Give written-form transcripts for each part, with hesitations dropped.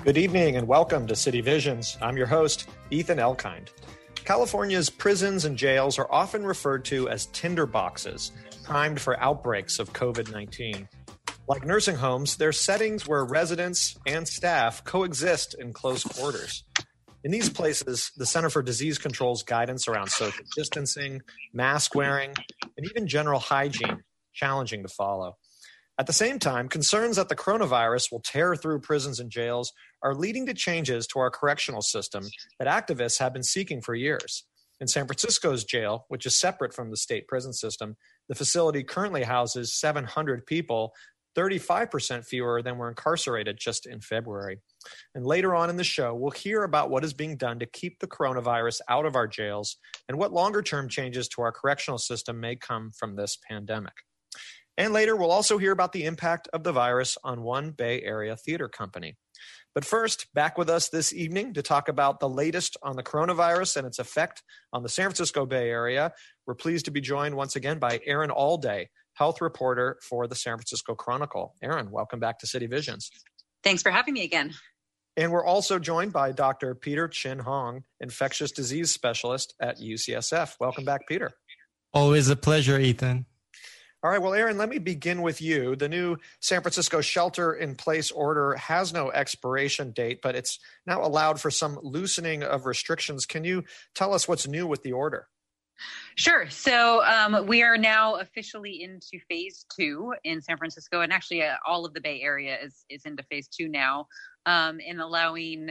Good evening and welcome to City Visions. I'm your host, Ethan Elkind. California's prisons and jails are often referred to as tinderboxes, primed for outbreaks of COVID-19. Like nursing homes, they're settings where residents and staff coexist in close quarters. In these places, the Center for Disease Control's guidance around social distancing, mask wearing, and even general hygiene challenging to follow. At the same time, concerns that the coronavirus will tear through prisons and jails are leading to changes to our correctional system that activists have been seeking for years. In San Francisco's jail, which is separate from the state prison system, the facility currently houses 700 people, 35% fewer than were incarcerated just in February. And later on in the show, we'll hear about what is being done to keep the coronavirus out of our jails and what longer-term changes to our correctional system may come from this pandemic. And later, we'll also hear about the impact of the virus on one Bay Area theater company. But first, back with us this evening to talk about the latest on the coronavirus and its effect on the San Francisco Bay Area. We're pleased to be joined once again by Erin Allday, health reporter for the San Francisco Chronicle. Erin, welcome back to City Visions. Thanks for having me again. And we're also joined by Dr. Peter Chin Hong, infectious disease specialist at UCSF. Welcome back, Peter. Always a pleasure, Ethan. All right, well, Erin, let me begin with you. The new San Francisco shelter-in-place order has no expiration date, but it's now allowed for some loosening of restrictions. Can you tell us what's new with the order? Sure. So we are now officially into phase 2 in San Francisco, and actually all of the Bay Area is into phase 2 now, in allowing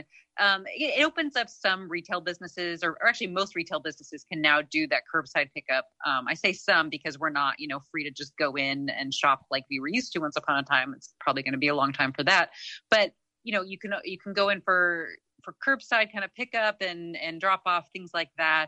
it opens up some retail businesses, or actually most retail businesses can now do that curbside pickup. I say some because we're not, free to just go in and shop like we were used to once upon a time. It's probably going to be a long time for that, but you can go in for curbside kind of pickup and drop off, things like that.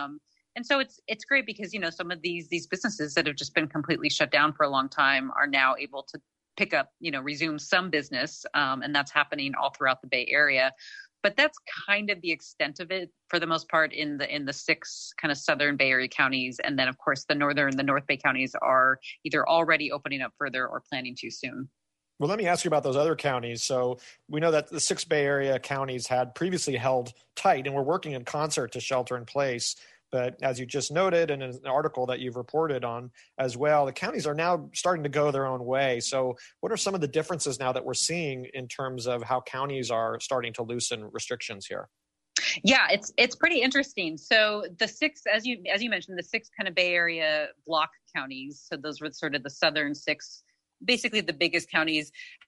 And so it's great because, some of these businesses that have just been completely shut down for a long time are now able to pick up, resume some business. And that's happening all throughout the Bay Area. But that's kind of the extent of it for the most part in the 6 kind of southern Bay Area counties. And then, of course, the North Bay counties are either already opening up further or planning to soon. Well, let me ask you about those other counties. So we know that the 6 Bay Area counties had previously held tight and were working in concert to shelter in place. But as you just noted, and in an article that you've reported on as well, the counties are now starting to go their own way. So what are some of the differences now that we're seeing in terms of how counties are starting to loosen restrictions here? Yeah, it's pretty interesting. So the 6, as you mentioned, the 6 kind of Bay Area block counties. So those were sort of the southern 6. Basically, the biggest counties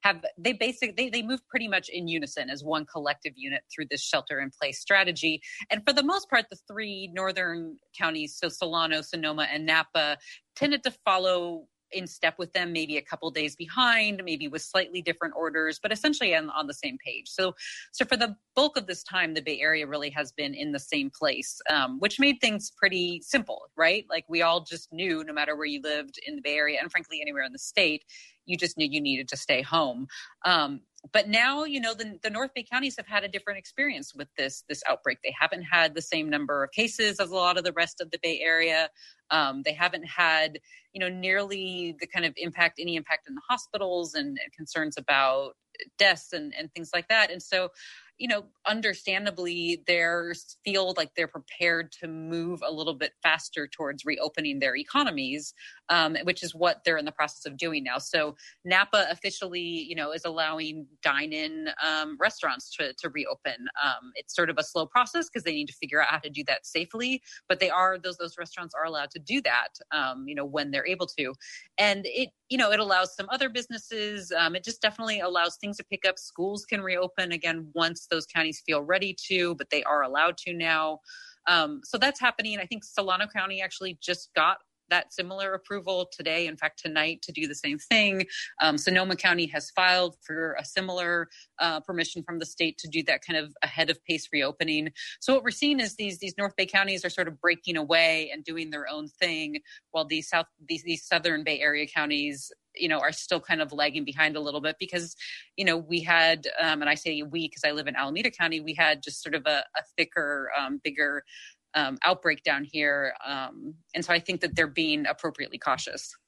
they move pretty much in unison as one collective unit through this shelter-in-place strategy. And for the most part, the 3 northern counties, so Solano, Sonoma, and Napa, tended to follow in step with them, maybe a couple days behind, maybe with slightly different orders, but essentially on the same page. So for the bulk of this time, the Bay Area really has been in the same place, which made things pretty simple, right? Like we all just knew, no matter where you lived in the Bay Area, and frankly, anywhere in the state, you just knew you needed to stay home. But now, the North Bay counties have had a different experience with this outbreak. They haven't had the same number of cases as a lot of the rest of the Bay Area. They haven't had, nearly the kind of any impact in the hospitals and concerns about deaths and things like that. And so, understandably, they feel like they're prepared to move a little bit faster towards reopening their economies, which is what they're in the process of doing now. So Napa officially, is allowing dine-in restaurants to reopen. It's sort of a slow process because they need to figure out how to do that safely, but those restaurants are allowed to do that, when they're able to. And it allows some other businesses. It just definitely allows things to pick up. Schools can reopen again once those counties feel ready to, but they are allowed to now. So that's happening. I think Solano County actually just got that similar approval today, in fact, tonight, to do the same thing. Sonoma County has filed for a similar permission from the state to do that kind of ahead of pace reopening. So what we're seeing is these North Bay counties are sort of breaking away and doing their own thing, while these southern Bay Area counties, are still kind of lagging behind a little bit because, we had, and I say we because I live in Alameda County, we had just sort of a thicker, bigger outbreak down here. And so I think that they're being appropriately cautious.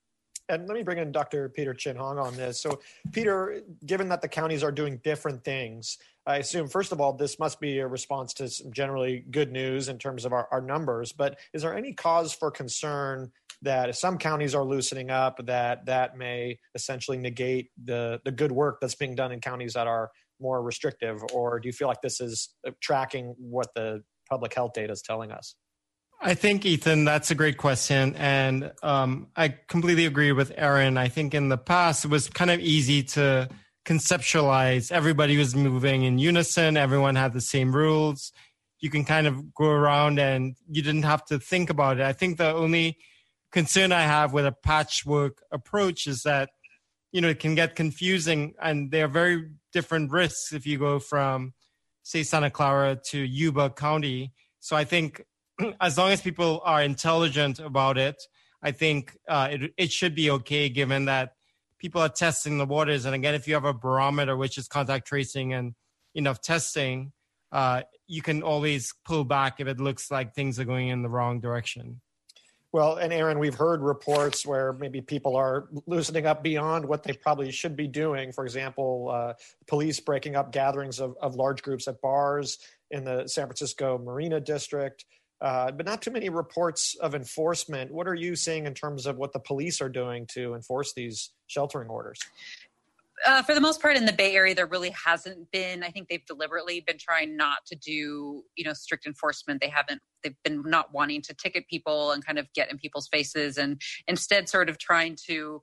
And let me bring in Dr. Peter Chin Hong on this. So, Peter, given that the counties are doing different things, I assume, first of all, this must be a response to some generally good news in terms of our numbers. But is there any cause for concern that if some counties are loosening up, that may essentially negate the good work that's being done in counties that are more restrictive? Or do you feel like this is tracking what the public health data is telling us? I think, Ethan, that's a great question. And I completely agree with Aaron. I think in the past, it was kind of easy to conceptualize. Everybody was moving in unison. Everyone had the same rules. You can kind of go around and you didn't have to think about it. I think the only concern I have with a patchwork approach is that, it can get confusing and there are very different risks if you go from, say, Santa Clara to Yuba County. So I think as long as people are intelligent about it, I think it should be okay, given that people are testing the waters. And again, if you have a barometer, which is contact tracing and enough testing, you can always pull back if it looks like things are going in the wrong direction. Well, and Aaron, we've heard reports where maybe people are loosening up beyond what they probably should be doing. For example, police breaking up gatherings of large groups at bars in the San Francisco Marina District. But not too many reports of enforcement. What are you seeing in terms of what the police are doing to enforce these sheltering orders? For the most part, in the Bay Area, there really hasn't been. I think they've deliberately been trying not to do, strict enforcement. They've been not wanting to ticket people and kind of get in people's faces, and instead sort of trying to,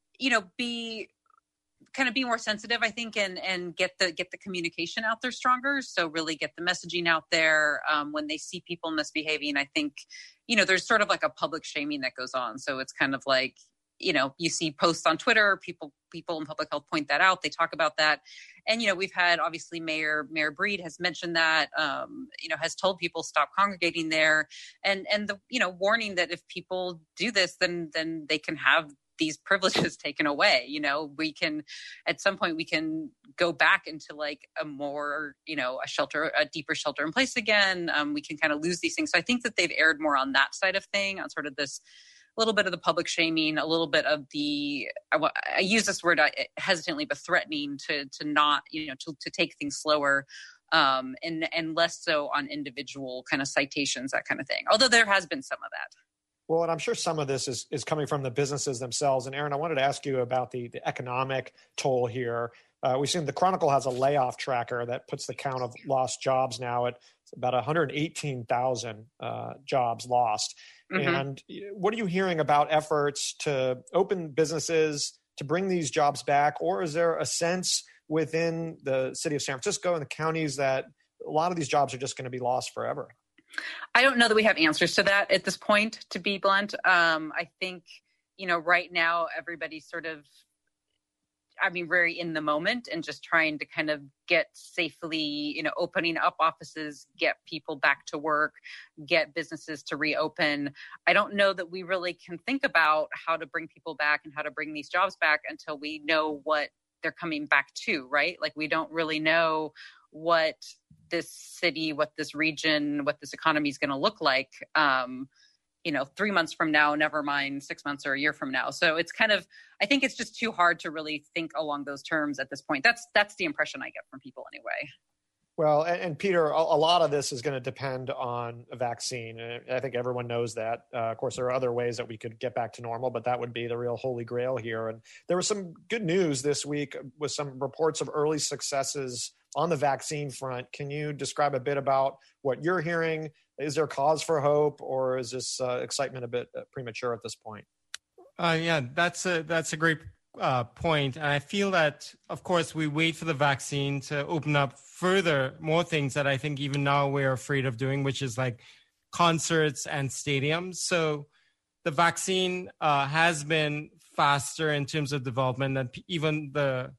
be more sensitive, I think, and get the communication out there stronger. So really get the messaging out there when they see people misbehaving. I think, there's sort of like a public shaming that goes on. So it's kind of like, you see posts on Twitter, people in public health point that out. They talk about that. And, we've had, obviously, Mayor Breed has mentioned that, has told people stop congregating there. And the, warning that if people do this, then they can have these privileges taken away. We can, at some point, we can go back into like a more, a deeper shelter in place again. We can kind of lose these things. So I think that they've erred more on that side of thing, on sort of this little bit of the public shaming, a little bit of the, I use this word hesitantly, but threatening to not, to take things slower, and less so on individual kind of citations, that kind of thing. Although there has been some of that. Well, and I'm sure some of this is coming from the businesses themselves. And Aaron, I wanted to ask you about the economic toll here. We've seen the Chronicle has a layoff tracker that puts the count of lost jobs now at about 118,000 jobs lost. Mm-hmm. And what are you hearing about efforts to open businesses, to bring these jobs back? Or is there a sense within the city of San Francisco and the counties that a lot of these jobs are just going to be lost forever? I don't know that we have answers to that at this point, to be blunt. I think, right now everybody's sort of, very in the moment and just trying to kind of get safely, opening up offices, get people back to work, get businesses to reopen. I don't know that we really can think about how to bring people back and how to bring these jobs back until we know what they're coming back to, right? Like, we don't really know what this city, what this region, what this economy is going to look like, 3 months from now, never mind 6 months or a year from now. So it's kind of, I think it's just too hard to really think along those terms at this point. That's the impression I get from people anyway. Well, and Peter, a lot of this is going to depend on a vaccine. And I think everyone knows that. Of course, there are other ways that we could get back to normal, but that would be the real holy grail here. And there was some good news this week with some reports of early successes on the vaccine front. Can you describe a bit about what you're hearing? Is there cause for hope, or is this excitement a bit premature at this point? Yeah, that's a great point. And I feel that, of course, we wait for the vaccine to open up further, more things that I think even now we're afraid of doing, which is like concerts and stadiums. So the vaccine has been faster in terms of development than even the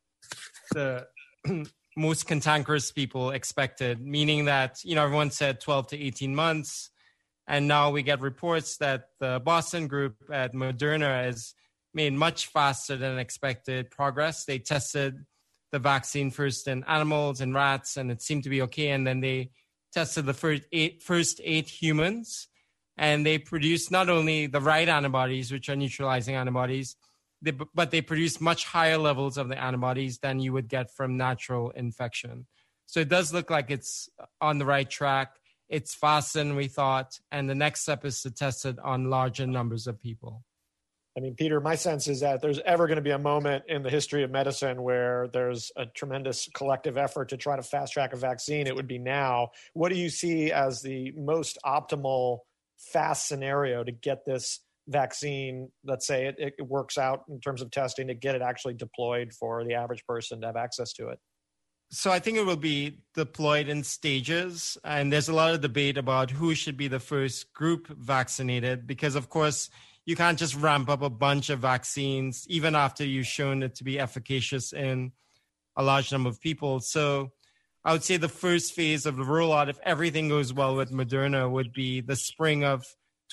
most cantankerous people expected, meaning that, everyone said 12 to 18 months. And now we get reports that the Boston group at Moderna has made much faster than expected progress. They tested the vaccine first in animals and rats, and it seemed to be okay. And then they tested the first eight humans, and they produced not only the right antibodies, which are neutralizing antibodies, but they produce much higher levels of the antibodies than you would get from natural infection. So it does look like it's on the right track. It's faster than we thought. And the next step is to test it on larger numbers of people. I mean, Peter, my sense is that if there's ever going to be a moment in the history of medicine where there's a tremendous collective effort to try to fast track a vaccine, it would be now. What do you see as the most optimal fast scenario to get this vaccine, let's say it works out in terms of testing, to get it actually deployed for the average person to have access to it? So I think it will be deployed in stages. And there's a lot of debate about who should be the first group vaccinated, because, of course, you can't just ramp up a bunch of vaccines, even after you've shown it to be efficacious in a large number of people. So I would say the first phase of the rollout, if everything goes well with Moderna, would be the spring of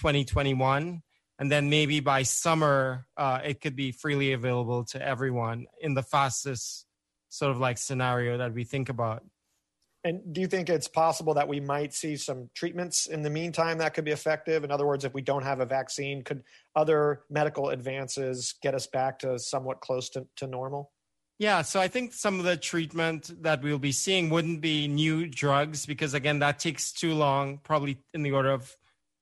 2021. And then maybe by summer, it could be freely available to everyone in the fastest sort of like scenario that we think about. And do you think it's possible that we might see some treatments in the meantime that could be effective? In other words, if we don't have a vaccine, could other medical advances get us back to somewhat close to normal? Yeah, so I think some of the treatment that we'll be seeing wouldn't be new drugs, because again, that takes too long, probably in the order of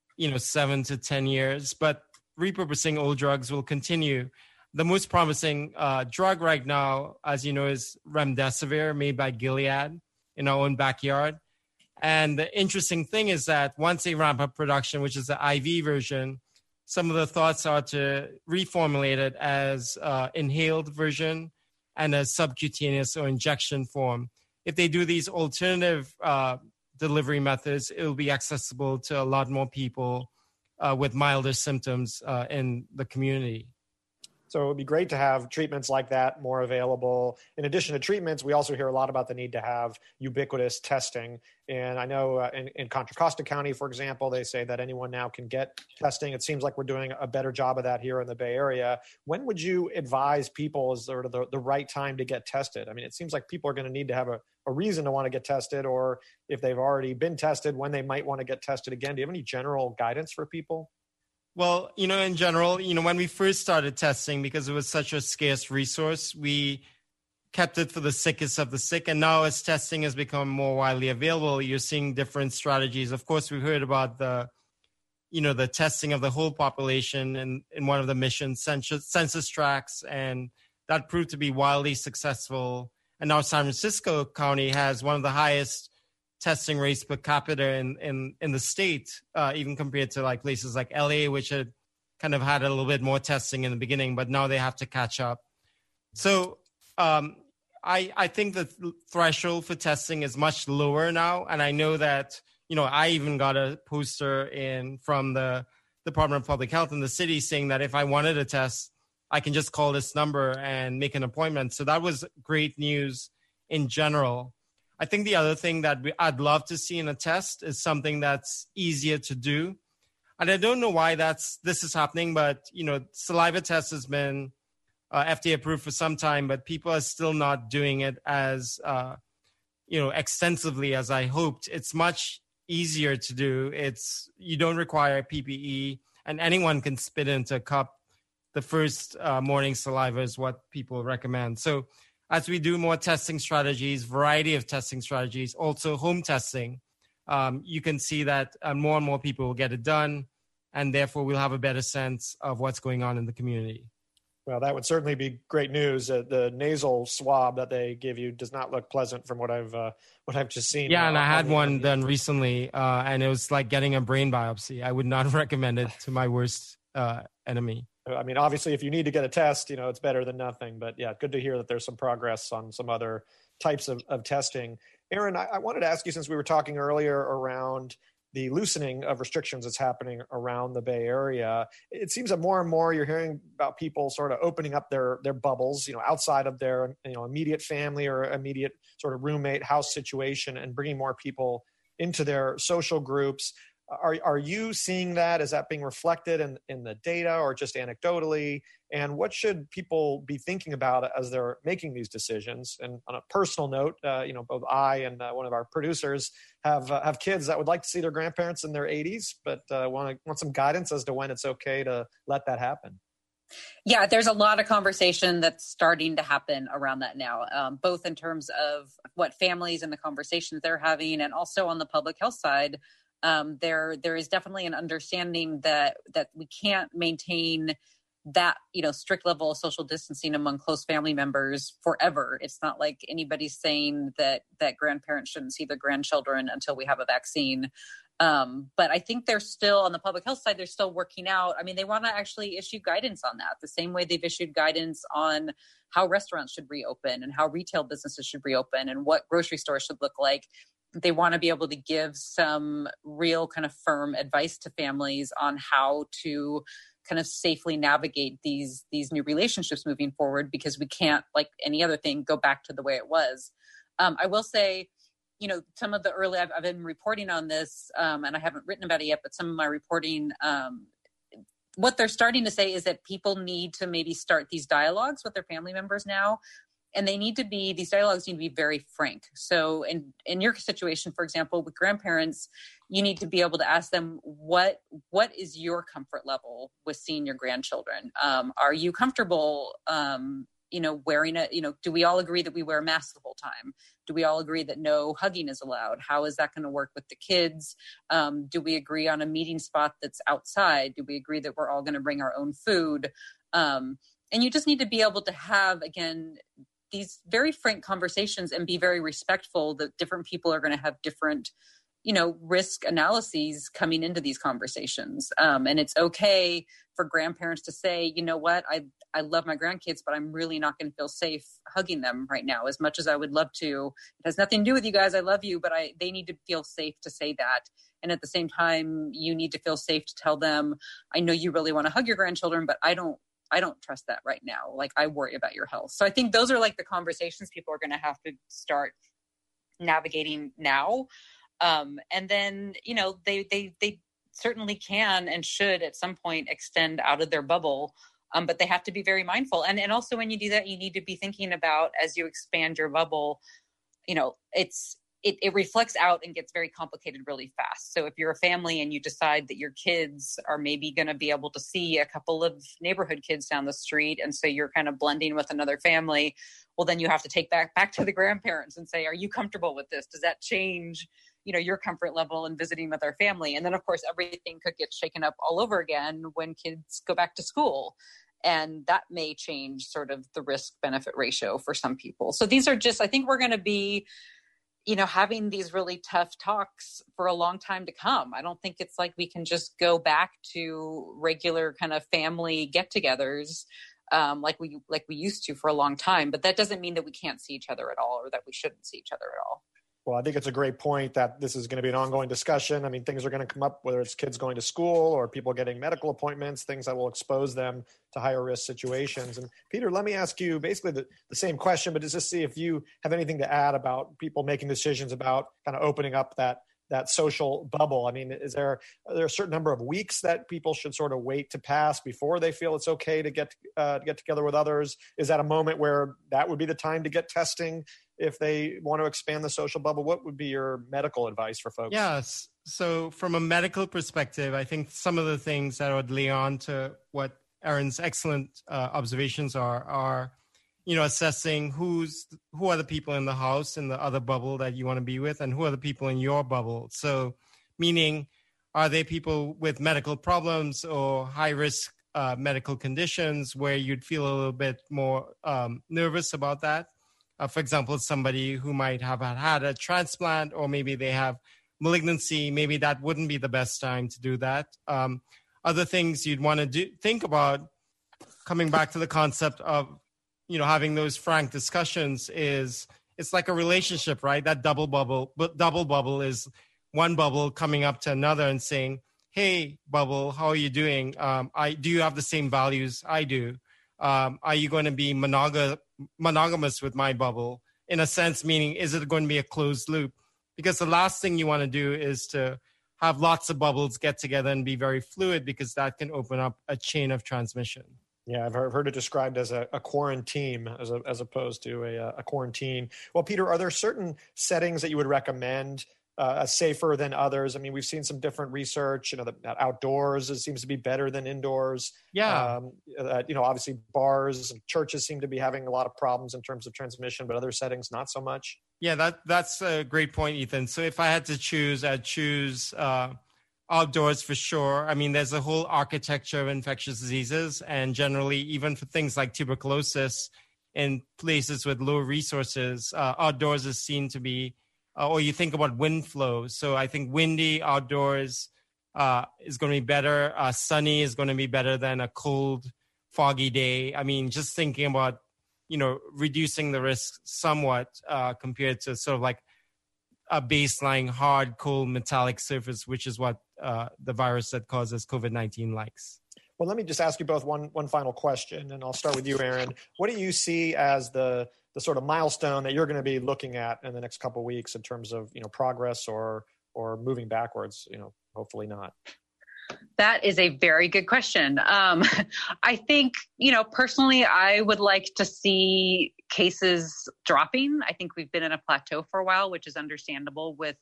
7 to 10 years. But repurposing old drugs will continue. The most promising drug right now, as you know, is remdesivir, made by Gilead in our own backyard. And the interesting thing is that once they ramp up production, which is the IV version, some of the thoughts are to reformulate it as inhaled version and a subcutaneous or injection form. If they do these alternative delivery methods, it will be accessible to a lot more people with milder symptoms in the community. So it would be great to have treatments like that more available. In addition to treatments, we also hear a lot about the need to have ubiquitous testing. And I know in Contra Costa County, for example, they say that anyone now can get testing. It seems like we're doing a better job of that here in the Bay Area. When would you advise people is sort of the right time to get tested? I mean, it seems like people are going to need to have a reason to want to get tested, or if they've already been tested, when they might want to get tested again. Do you have any general guidance for people? Well, in general, when we first started testing, because it was such a scarce resource, we kept it for the sickest of the sick. And now as testing has become more widely available, you're seeing different strategies. Of course, we heard about the testing of the whole population in one of the mission census tracts, and that proved to be wildly successful. And now San Francisco County has one of the highest testing rates per capita in the state, even compared to like places like LA, which had kind of had a little bit more testing in the beginning, but now they have to catch up. So I think the threshold for testing is much lower now. And I know that, I even got a poster from the Department of Public Health in the city saying that if I wanted a test, I can just call this number and make an appointment. So that was great news in general. I think the other thing that I'd love to see in a test is something that's easier to do. And I don't know why this is happening, but, saliva test has been FDA approved for some time, but people are still not doing it as, extensively as I hoped. It's much easier to do. You don't require PPE, and anyone can spit into a cup. The first morning saliva is what people recommend. So as we do more testing strategies, variety of testing strategies, also home testing, you can see that more and more people will get it done, and therefore we'll have a better sense of what's going on in the community. Well, that would certainly be great news. The nasal swab that they give you does not look pleasant from what I've just seen. Yeah, and I had one done recently, and it was like getting a brain biopsy. I would not recommend it to my worst enemy. I mean, obviously, if you need to get a test, it's better than nothing. But yeah, good to hear that there's some progress on some other types of testing. Aaron, I wanted to ask you, since we were talking earlier around the loosening of restrictions that's happening around the Bay Area, it seems that more and more you're hearing about people sort of opening up their bubbles, outside of their immediate family or immediate sort of roommate house situation, and bringing more people into their social groups. Are you seeing that? Is that being reflected in the data, or just anecdotally? And what should people be thinking about as they're making these decisions? And on a personal note, both I and one of our producers have kids that would like to see their grandparents in their 80s, but want some guidance as to when it's okay to let that happen. Yeah, there's a lot of conversation that's starting to happen around that now, both in terms of what families and the conversations they're having, and also on the public health side. There is definitely an understanding that we can't maintain that, strict level of social distancing among close family members forever. It's not like anybody's saying that grandparents shouldn't see their grandchildren until we have a vaccine. But I think they're still, on the public health side, they're still working out. I mean, they want to actually issue guidance on that, the same way they've issued guidance on how restaurants should reopen and how retail businesses should reopen and what grocery stores should look like. They want to be able to give some real kind of firm advice to families on how to kind of safely navigate these new relationships moving forward, because we can't, like any other thing, go back to the way it was. I will say, some of the early, I've been reporting on this, and I haven't written about it yet, but some of my reporting, what they're starting to say is that people need to maybe start these dialogues with their family members now. And these dialogues need to be very frank. So in your situation, for example, with grandparents, you need to be able to ask them, what is your comfort level with seeing your grandchildren? Are you comfortable, wearing it? Do we all agree that we wear masks the whole time? Do we all agree that no hugging is allowed? How is that going to work with the kids? Do we agree on a meeting spot that's outside? Do we agree that we're all going to bring our own food? And you just need to be able to have, again, these very frank conversations and be very respectful that different people are going to have different, risk analyses coming into these conversations. And it's okay for grandparents to say, you know what, I love my grandkids, but I'm really not going to feel safe hugging them right now as much as I would love to. It has nothing to do with you guys. I love you, but they need to feel safe to say that. And at the same time, you need to feel safe to tell them, I know you really want to hug your grandchildren, but I don't trust that right now. Like, I worry about your health. So I think those are like the conversations people are going to have to start navigating now. And then, they certainly can and should at some point extend out of their bubble. But they have to be very mindful. And also when you do that, you need to be thinking about, as you expand your bubble, it reflects out and gets very complicated really fast. So if you're a family and you decide that your kids are maybe going to be able to see a couple of neighborhood kids down the street, and so you're kind of blending with another family, well, then you have to take back to the grandparents and say, are you comfortable with this? Does that change, your comfort level in visiting with our family? And then, of course, everything could get shaken up all over again when kids go back to school. And that may change sort of the risk-benefit ratio for some people. So these are just, I think we're going to be, having these really tough talks for a long time to come. I don't think it's like we can just go back to regular kind of family get-togethers like we used to for a long time. But that doesn't mean that we can't see each other at all, or that we shouldn't see each other at all. Well, I think it's a great point that this is going to be an ongoing discussion. I mean, things are going to come up, whether it's kids going to school or people getting medical appointments, things that will expose them to higher risk situations. And Peter, let me ask you basically the same question, but just see if you have anything to add about people making decisions about kind of opening up that social bubble. I mean, are there a certain number of weeks that people should sort of wait to pass before they feel it's okay to get together with others? Is that a moment where that would be the time to get testing if they want to expand the social bubble? What would be your medical advice for folks? Yes. So from a medical perspective, I think some of the things that would lead on to what Erin's excellent observations are, assessing who are the people in the house in the other bubble that you want to be with, and who are the people in your bubble. So meaning, are they people with medical problems or high risk medical conditions where you'd feel a little bit more nervous about that? For example, somebody who might have had a transplant, or maybe they have malignancy, maybe that wouldn't be the best time to do that. Other things you'd want to think about, coming back to the concept of, having those frank discussions, is it's like a relationship, right? That double bubble is one bubble coming up to another and saying, hey, bubble, how are you doing? Do you have the same values I do? Are you going to be monogamous with my bubble, in a sense, meaning, is it going to be a closed loop? Because the last thing you want to do is to have lots of bubbles get together and be very fluid, because that can open up a chain of transmission. Yeah, I've heard it described as a quarantine as opposed to a quarantine. Well, Peter, are there certain settings that you would recommend safer than others? I mean, we've seen some different research, that outdoors it seems to be better than indoors. Yeah. Obviously bars and churches seem to be having a lot of problems in terms of transmission, but other settings, not so much. Yeah, that's a great point, Ethan. So if I had to choose, I'd choose outdoors for sure. I mean, there's a whole architecture of infectious diseases, and generally, even for things like tuberculosis in places with low resources, outdoors is seen to be, or you think about wind flow. So I think windy outdoors is going to be better. Sunny is going to be better than a cold, foggy day. I mean, just thinking about, reducing the risk somewhat compared to sort of like a baseline hard, cold, metallic surface, which is what the virus that causes COVID-19 likes. Well, let me just ask you both one final question, and I'll start with you, Aaron. What do you see as the sort of milestone that you're going to be looking at in the next couple of weeks in terms of, progress or moving backwards? Hopefully not. That is a very good question. I think, personally, I would like to see cases dropping. I think we've been in a plateau for a while, which is understandable with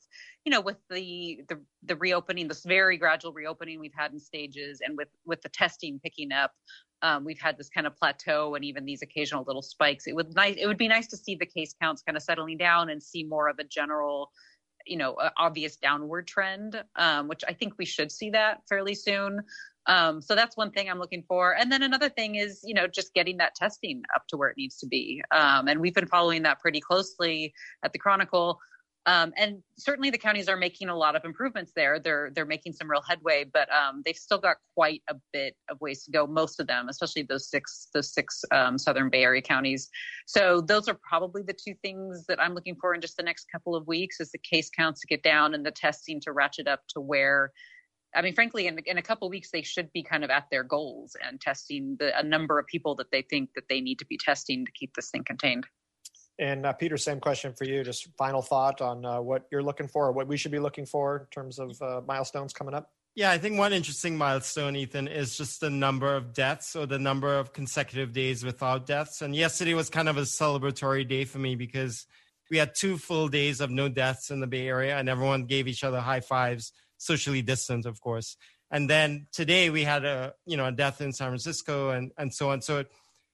the reopening, this very gradual reopening we've had in stages, and with the testing picking up, we've had this kind of plateau and even these occasional little spikes. It would be nice to see the case counts kind of settling down and see more of a general, obvious downward trend, which I think we should see that fairly soon. So that's one thing I'm looking for. And then another thing is, just getting that testing up to where it needs to be. And we've been following that pretty closely at the Chronicle. And certainly the counties are making a lot of improvements there. They're making some real headway, but they've still got quite a bit of ways to go. Most of them, especially those six Southern Bay Area counties. So those are probably the two things that I'm looking for in just the next couple of weeks: is the case counts to get down and the testing to ratchet up to where, I mean, frankly, in a couple of weeks, they should be kind of at their goals and testing a number of people that they think that they need to be testing to keep this thing contained. And Peter, same question for you. Just final thought on what you're looking for, or what we should be looking for in terms of milestones coming up. Yeah, I think one interesting milestone, Ethan, is just the number of deaths, or the number of consecutive days without deaths. And yesterday was kind of a celebratory day for me because we had 2 full days of no deaths in the Bay Area, and everyone gave each other high fives, socially distant, of course. And then today we had a death in San Francisco and so on. So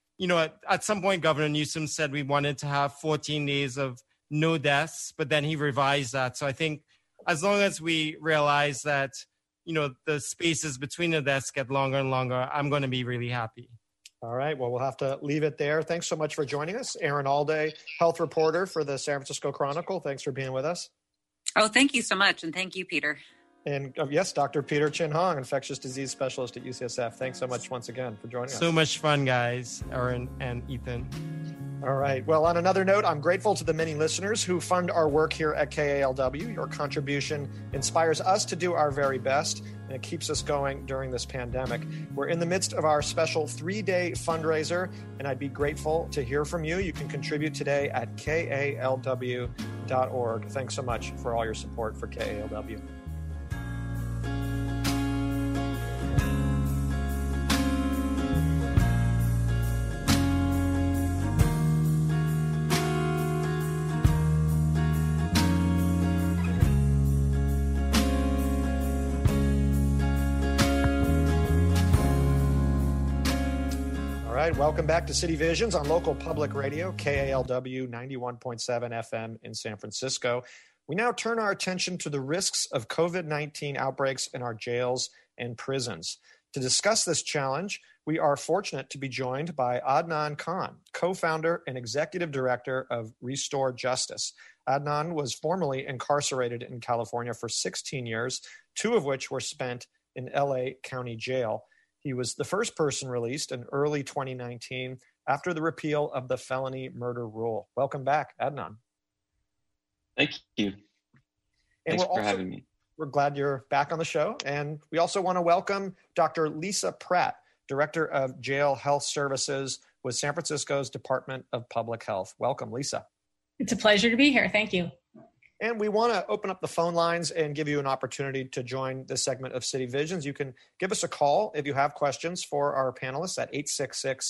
at some point, Governor Newsom said we wanted to have 14 days of no deaths, but then he revised that. So I think as long as we realize that, the spaces between the deaths get longer and longer, I'm going to be really happy. All right. Well, we'll have to leave it there. Thanks so much for joining us. Aaron Alday, health reporter for the San Francisco Chronicle. Thanks for being with us. Oh, thank you so much. And thank you, Peter. And yes, Dr. Peter Chin Hong, infectious disease specialist at UCSF. Thanks so much once again for joining us. So much fun, guys, Aaron and Ethan. All right. Well, on another note, I'm grateful to the many listeners who fund our work here at KALW. Your contribution inspires us to do our very best, and it keeps us going during this pandemic. We're in the midst of our special 3-day fundraiser, and I'd be grateful to hear from you. You can contribute today at kalw.org. Thanks so much for all your support for KALW. Welcome back to City Visions on local public radio, KALW 91.7 FM in San Francisco. We now turn our attention to the risks of COVID-19 outbreaks in our jails and prisons. To discuss this challenge, we are fortunate to be joined by Adnan Khan, co-founder and executive director of Restore Justice. Adnan was formerly incarcerated in California for 16 years, 2 of which were spent in LA County Jail. He was the first person released in early 2019 after the repeal of the felony murder rule. Welcome back, Adnan. Thank you. Thanks for having me. We're glad you're back on the show. And we also want to welcome Dr. Lisa Pratt, Director of Jail Health Services with San Francisco's Department of Public Health. Welcome, Lisa. It's a pleasure to be here. Thank you. And we want to open up the phone lines and give you an opportunity to join this segment of City Visions. You can give us a call if you have questions for our panelists at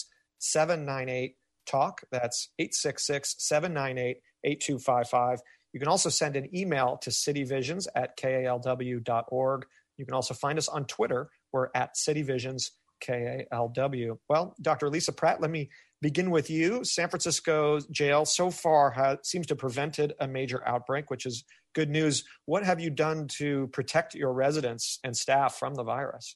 866-798-TALK. That's 866-798-8255. You can also send an email to cityvisions@kalw.org. You can also find us on Twitter. We're at cityvisionskalw. Well, Dr. Lisa Pratt, let me begin with you. San Francisco jail so far seems to have prevented a major outbreak, which is good news. What have you done to protect your residents and staff from the virus?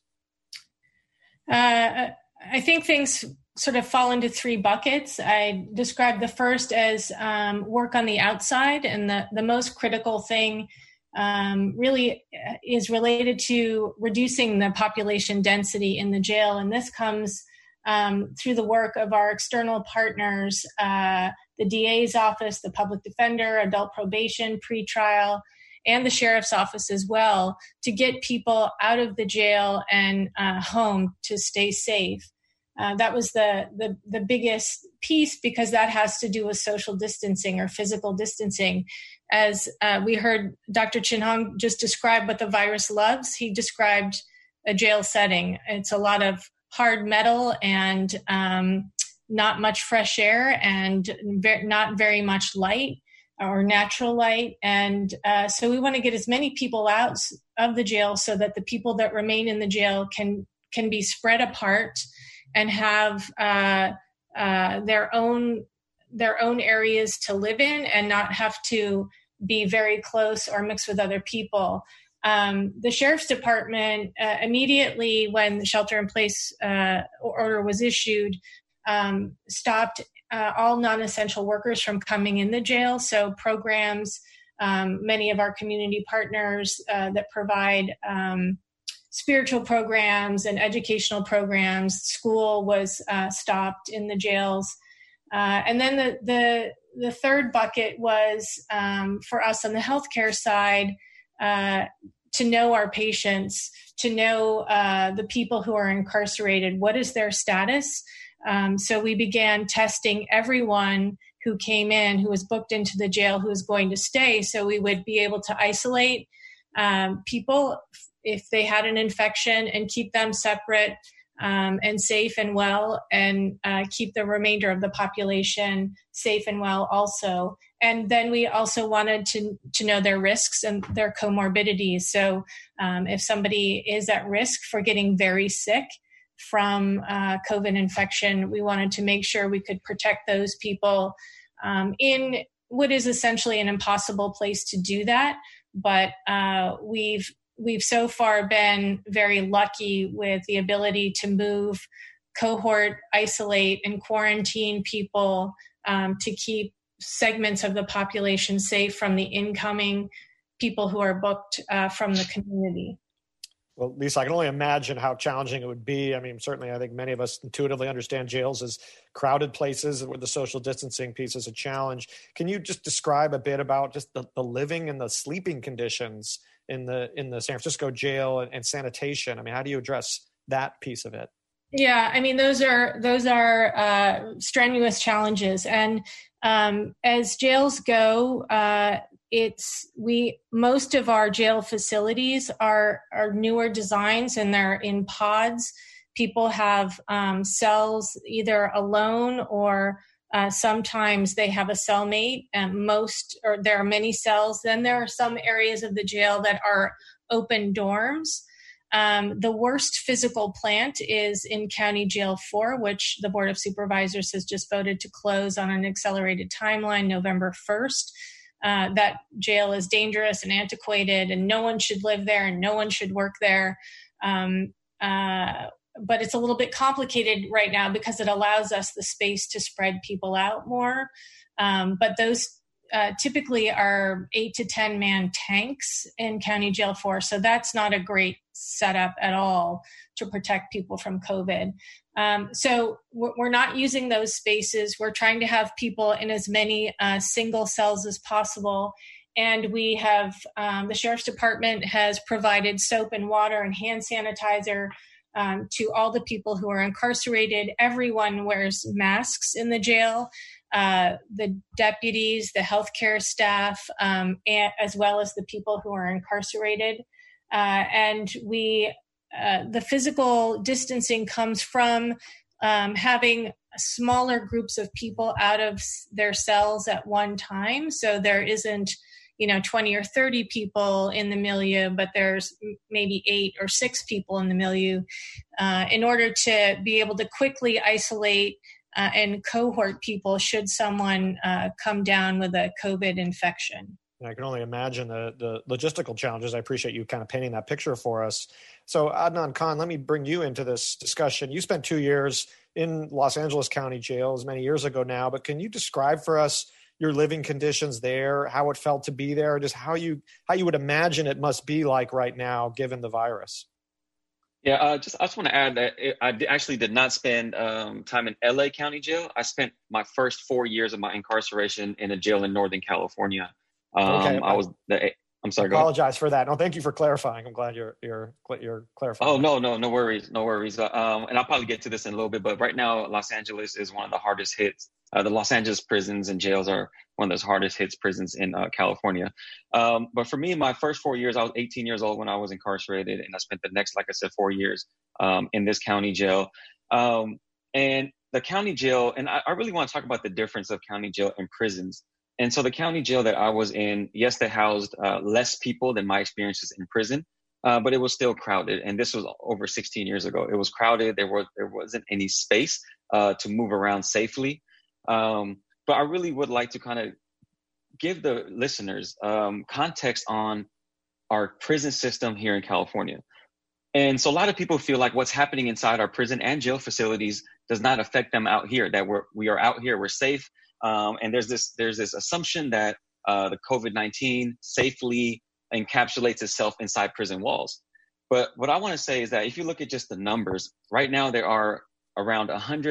I think things sort of fall into three buckets. I described the first as work on the outside, and the most critical thing really is related to reducing the population density in the jail. And this comes through the work of our external partners, the DA's office, the public defender, adult probation, pretrial, and the sheriff's office as well, to get people out of the jail and home to stay safe. That was the biggest piece, because that has to do with social distancing or physical distancing. As we heard Dr. Chin Hong just describe what the virus loves, he described a jail setting. It's a lot of hard metal and not much fresh air and not very much light or natural light. And so we want to get as many people out of the jail so that the people that remain in the jail can be spread apart and have their own areas to live in and not have to be very close or mix with other people. The sheriff's department, immediately when the shelter-in-place order was issued, stopped all non-essential workers from coming in the jail. So programs, many of our community partners that provide spiritual programs and educational programs, school was stopped in the jails. And then the third bucket was for us on the healthcare side, to know our patients, to know the people who are incarcerated, what is their status. So we began testing everyone who came in, who was booked into the jail, who was going to stay. So we would be able to isolate people if they had an infection and keep them separate and safe and well, and keep the remainder of the population safe and well also. And then we also wanted to know their risks and their comorbidities. So if somebody is at risk for getting very sick from COVID infection, we wanted to make sure we could protect those people in what is essentially an impossible place to do that. But we've so far been very lucky with the ability to move, cohort, isolate, and quarantine people to keep segments of the population safe from the incoming people who are booked from the community. Well, Lisa, I can only imagine how challenging it would be. I mean, certainly, I think many of us intuitively understand jails as crowded places where the social distancing piece is a challenge. Can you just describe a bit about just the living and the sleeping conditions in the San Francisco jail and sanitation? I mean, how do you address that piece of it? Yeah, I mean, those are strenuous challenges, and as jails go, most of our jail facilities are newer designs, and they're in pods. People have cells either alone or sometimes they have a cellmate. There are many cells. Then there are some areas of the jail that are open dorms. The worst physical plant is in County Jail 4, which the Board of Supervisors has just voted to close on an accelerated timeline, November 1st. That jail is dangerous and antiquated, and no one should live there and no one should work there. But it's a little bit complicated right now because it allows us the space to spread people out more. But those typically are 8 to 10 man tanks in County Jail 4. So that's not a great setup at all to protect people from COVID. So we're not using those spaces. We're trying to have people in as many single cells as possible. And we have, the Sheriff's Department has provided soap and water and hand sanitizer to all the people who are incarcerated. Everyone wears masks in the jail. The deputies, the healthcare staff, as well as the people who are incarcerated. And the physical distancing comes from having smaller groups of people out of their cells at one time. So there isn't, 20 or 30 people in the milieu, but there's maybe 8 or 6 people in the milieu, in order to be able to quickly isolate and cohort people should someone come down with a COVID infection. I can only imagine the logistical challenges. I appreciate you kind of painting that picture for us. So Adnan Khan, let me bring you into this discussion. You spent 2 years in Los Angeles County Jail, many years ago now, but can you describe for us your living conditions there, how it felt to be there, just how you would imagine it must be like right now, given the virus? Yeah, I just want to add that I actually did not spend time in LA County Jail. I spent my first 4 years of my incarceration in a jail in Northern California. Okay. I'm sorry. I apologize for that. No, thank you for clarifying. I'm glad you're clarifying. Oh, no worries. And I'll probably get to this in a little bit, but right now, Los Angeles is one of the hardest hits. The Los Angeles prisons and jails are one of those hardest hits prisons in California. But for me, my first 4 years, I was 18 years old when I was incarcerated, and I spent the next, like I said, 4 years in this county jail. And the county jail, and I really want to talk about the difference of county jail and prisons. And so the county jail that I was in, yes, they housed less people than my experiences in prison, but it was still crowded. And this was over 16 years ago. It was crowded. There wasn't any space to move around safely. But I really would like to kind of give the listeners context on our prison system here in California. And so a lot of people feel like what's happening inside our prison and jail facilities does not affect them out here, that we are out here, we're safe. And there's this assumption that the COVID-19 safely encapsulates itself inside prison walls. But what I want to say is that if you look at just the numbers, right now there are around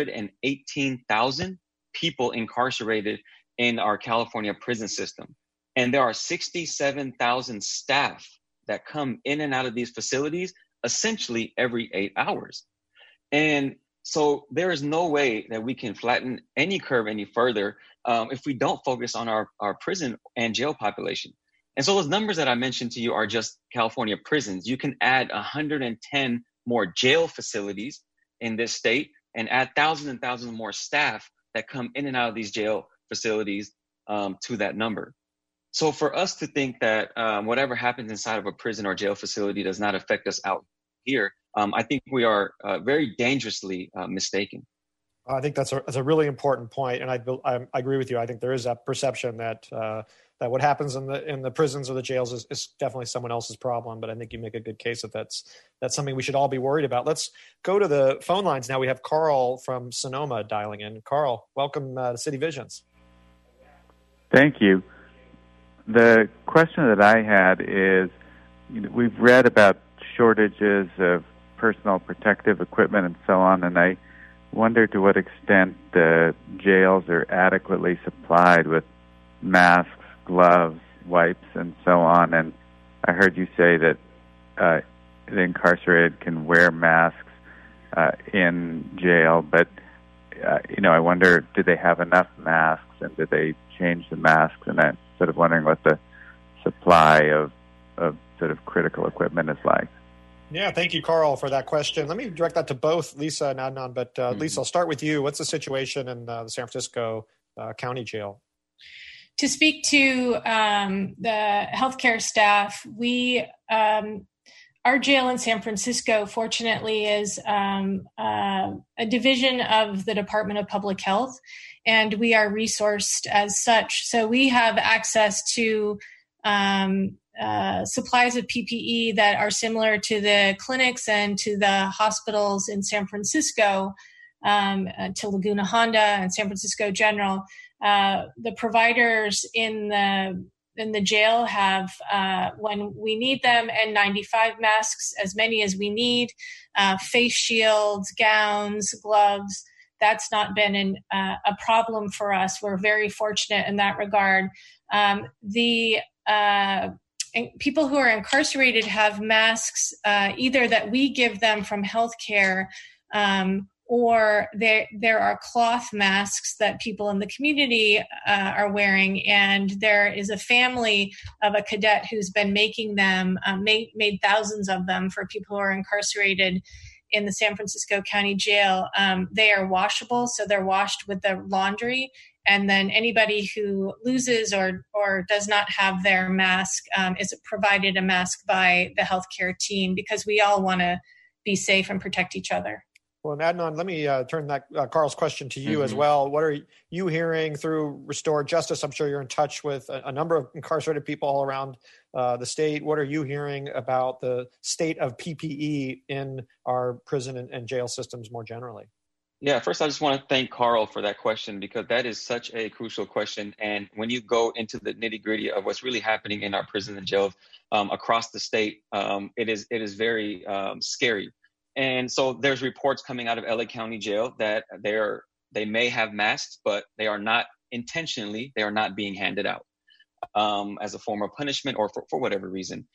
118,000 people incarcerated in our California prison system. And there are 67,000 staff that come in and out of these facilities essentially every 8 hours. And so there is no way that we can flatten any curve any further if we don't focus on our prison and jail population. And so those numbers that I mentioned to you are just California prisons. You can add 110 more jail facilities in this state and add thousands and thousands more staff that come in and out of these jail facilities to that number. So for us to think that whatever happens inside of a prison or jail facility does not affect us out here, I think we are very dangerously mistaken. I think that's a really important point, and I agree with you. I think there is that perception that that what happens in the prisons or the jails is definitely someone else's problem. But I think you make a good case that that's something we should all be worried about. Let's go to the phone lines now. We have Carl from Sonoma dialing in. Carl, welcome to City Visions. Thank you. The question that I had is, we've read about shortages of personal protective equipment and so on, and I wonder to what extent the jails are adequately supplied with masks, gloves, wipes, and so on. And I heard you say that the incarcerated can wear masks in jail, but I wonder, do they have enough masks, and do they change the masks? And I'm sort of wondering what the supply of sort of critical equipment is like. Yeah, thank you, Carl, for that question. Let me direct that to both Lisa and Adnan, but Lisa, I'll start with you. What's the situation in the San Francisco County Jail? To speak to the healthcare staff, our jail in San Francisco, fortunately, is a division of the Department of Public Health, and we are resourced as such. So we have access to supplies of PPE that are similar to the clinics and to the hospitals in San Francisco, to Laguna Honda and San Francisco General. The providers in the jail have, when we need them, N95 masks, as many as we need, face shields, gowns, gloves. That's not been a problem for us. We're very fortunate in that regard. People who are incarcerated have masks, either that we give them from healthcare, or there are cloth masks that people in the community are wearing. And there is a family of a cadet who's been making them, made thousands of them for people who are incarcerated. in the San Francisco County Jail, they are washable. So they're washed with the laundry. And then anybody who loses or does not have their mask is provided a mask by the healthcare team, because we all want to be safe and protect each other. Well, Adnan, let me turn that Carl's question to you as well. What are you hearing through Restore Justice? I'm sure you're in touch with a number of incarcerated people all around the state. What are you hearing about the state of PPE in our prison and jail systems more generally? Yeah, first, I just want to thank Carl for that question, because that is such a crucial question. And when you go into the nitty gritty of what's really happening in our prisons and jails across the state, it is very scary. And so there's reports coming out of LA County Jail that they may have masks, but they are not being handed out as a form of punishment or for whatever reason.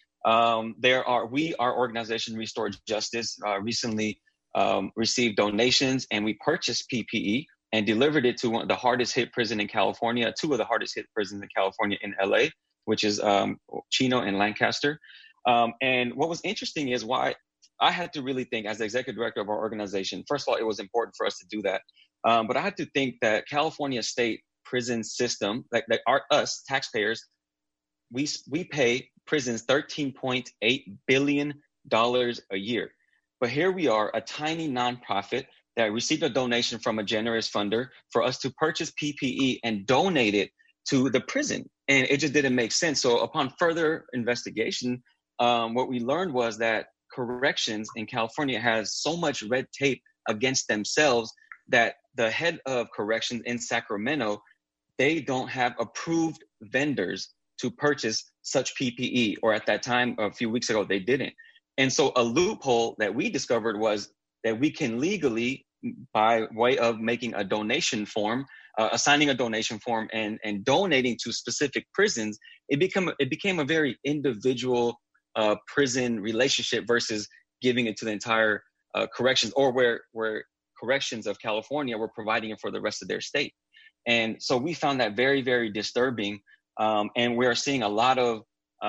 Our organization, Restore Justice, recently received donations, and we purchased PPE and delivered it to the hardest hit prison in California, two of the hardest hit prisons in California in LA, which is Chino and Lancaster. And what was interesting is why I had to really think, as the executive director of our organization, first of all, it was important for us to do that. But I had to think that California state prison system, like us taxpayers, we pay prisons $13.8 billion a year. But here we are, a tiny nonprofit that received a donation from a generous funder for us to purchase PPE and donate it to the prison. And it just didn't make sense. So upon further investigation, what we learned was that corrections in California has so much red tape against themselves that the head of corrections in Sacramento, they don't have approved vendors to purchase such PPE, or at that time, a few weeks ago, they didn't. And so a loophole that we discovered was that we can legally, by way of making a donation form, assigning a donation form and donating to specific prisons, it became a very individual prison relationship versus giving it to the entire corrections, or where corrections of California were providing it for the rest of their state. And so we found that very, very disturbing. And we're seeing a lot of,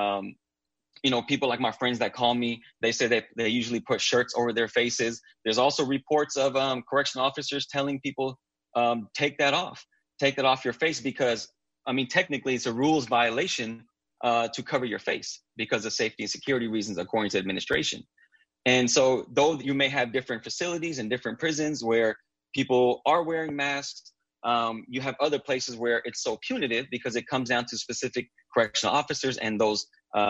people like my friends that call me, they say that they usually put shirts over their faces. There's also reports of correctional officers telling people, take that off your face, because, technically it's a rules violation to cover your face because of safety and security reasons, according to administration. And so though you may have different facilities and different prisons where people are wearing masks, you have other places where it's so punitive because it comes down to specific correctional officers and those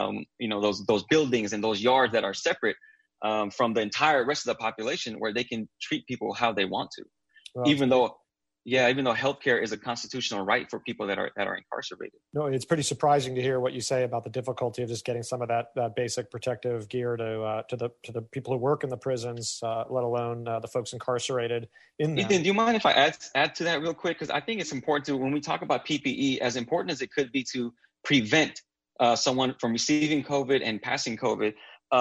buildings and those yards that are separate from the entire rest of the population, where they can treat people how they want to, even though healthcare is a constitutional right for people that are incarcerated. No, it's pretty surprising to hear what you say about the difficulty of just getting some of that basic protective gear to the people who work in the prisons, let alone the folks incarcerated in them. Ethan, do you mind if I add to that real quick? Because I think it's important to, when we talk about PPE, as important as it could be to prevent someone from receiving COVID and passing COVID,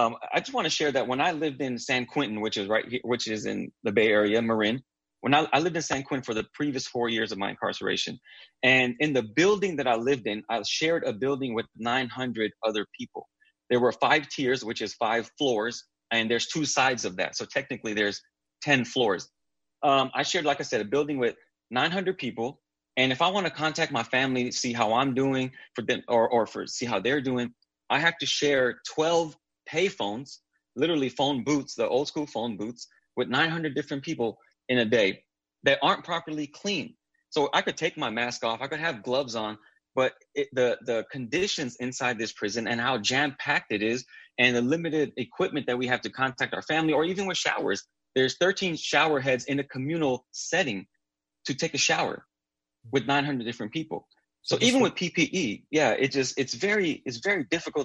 I just want to share that when I lived in San Quentin, which is in the Bay Area, Marin. When I lived in San Quentin for the previous 4 years of my incarceration, and in the building that I lived in, I shared a building with 900 other people. There were 5 tiers, which is 5 floors, and there's 2 sides of that. So technically there's 10 floors. I shared, like I said, a building with 900 people. And if I want to contact my family, see how I'm doing for them, or see how they're doing, I have to share 12 payphones, literally phone booths, the old school phone booths, with 900 different people in a day that aren't properly clean. So I could take my mask off, I could have gloves on, but the conditions inside this prison and how jam-packed it is, and the limited equipment that we have to contact our family, or even with showers. There's 13 shower heads in a communal setting to take a shower with 900 different people. So even with PPE, it's very difficult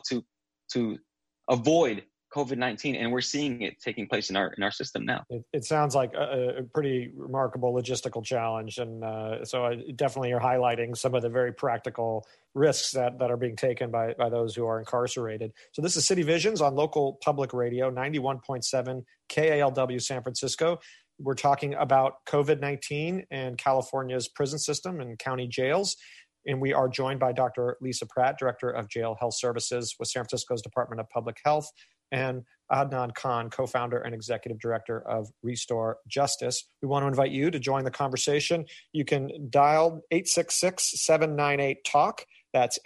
to avoid COVID-19, and we're seeing it taking place in our system now. It sounds like a pretty remarkable logistical challenge, and so definitely you're highlighting some of the very practical risks that are being taken by those who are incarcerated. So this is City Visions on local public radio, 91.7 KALW San Francisco. We're talking about COVID-19 and California's prison system and county jails. And we are joined by Dr. Lisa Pratt, Director of Jail Health Services with San Francisco's Department of Public Health. and Adnan Khan, co-founder and executive director of Restore Justice. We want to invite you to join the conversation. You can dial 866-798-TALK. That's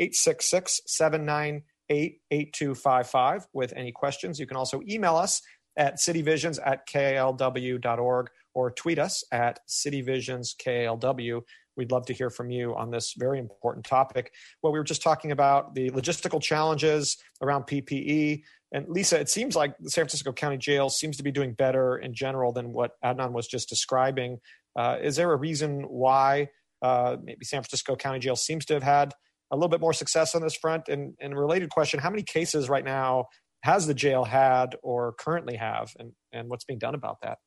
866-798-8255 with any questions. You can also email us at cityvisions@klw.org or tweet us at cityvisionsklw. We'd love to hear from you on this very important topic. Well, we were just talking about the logistical challenges around PPE. And Lisa, it seems like the San Francisco County Jail seems to be doing better in general than what Adnan was just describing. Is there a reason why maybe San Francisco County Jail seems to have had a little bit more success on this front? And a related question, how many cases right now has the jail had or currently have, and what's being done about that?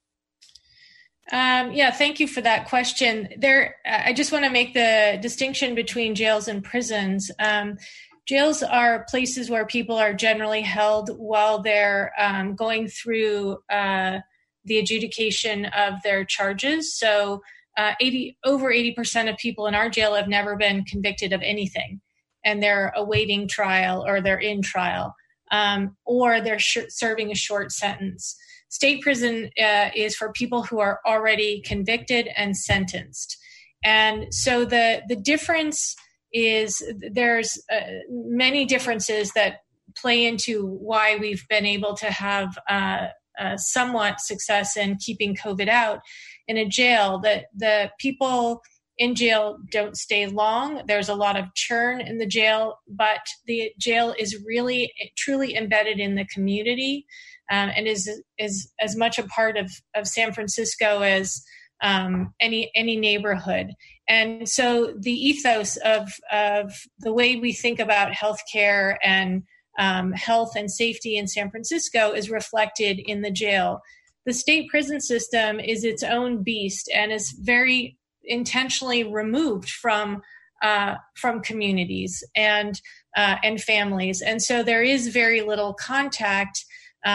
Thank you for that question. I just want to make the distinction between jails and prisons. Jails are places where people are generally held while they're going through the adjudication of their charges. So over 80% of people in our jail have never been convicted of anything, and they're awaiting trial or they're in trial, or they're serving a short sentence. State prison is for people who are already convicted and sentenced. And so the difference is there's many differences that play into why we've been able to have somewhat success in keeping COVID out in a jail. That the people in jail don't stay long. There's a lot of churn in the jail, but the jail is really truly embedded in the community, and is as much a part of San Francisco as any neighborhood. And so the ethos of the way we think about healthcare and health and safety in San Francisco is reflected in the jail. The state prison system is its own beast and is very intentionally removed from communities and families, and so there is very little contact.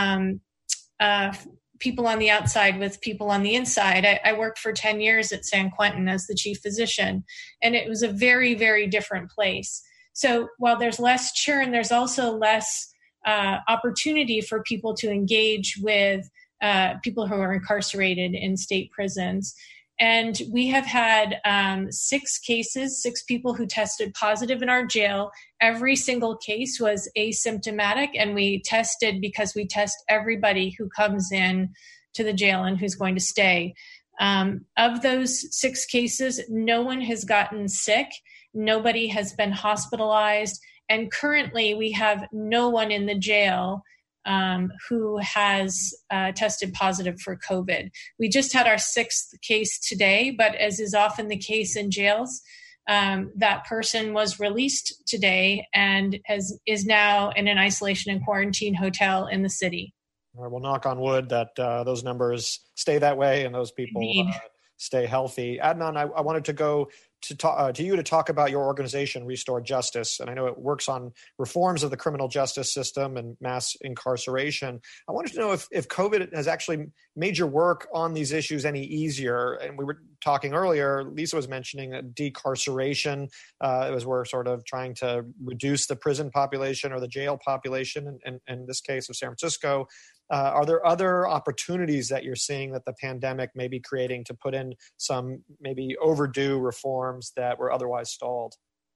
People on the outside with people on the inside. I worked for 10 years at San Quentin as the chief physician, and it was a very, very different place. So while there's less churn, there's also less opportunity for people to engage with people who are incarcerated in state prisons. And we have had 6 people who tested positive in our jail. Every single case was asymptomatic, and we tested because we test everybody who comes in to the jail and who's going to stay. Of those 6 cases, no one has gotten sick. Nobody has been hospitalized. And currently we have no one in the jail who has tested positive for COVID. We just had our 6th case today, but as is often the case in jails, that person was released today and is now in an isolation and quarantine hotel in the city. All right, we'll knock on wood that those numbers stay that way and those people stay healthy. Adnan, I wanted to go to you to talk about your organization, Restore Justice, and I know it works on reforms of the criminal justice system and mass incarceration. I wanted to know if COVID has actually made your work on these issues any easier. And we were talking earlier, Lisa was mentioning decarceration as we're sort of trying to reduce the prison population or the jail population, in this case of San Francisco. Are there other opportunities that you're seeing that the pandemic may be creating to put in some maybe overdue reforms that were otherwise stalled?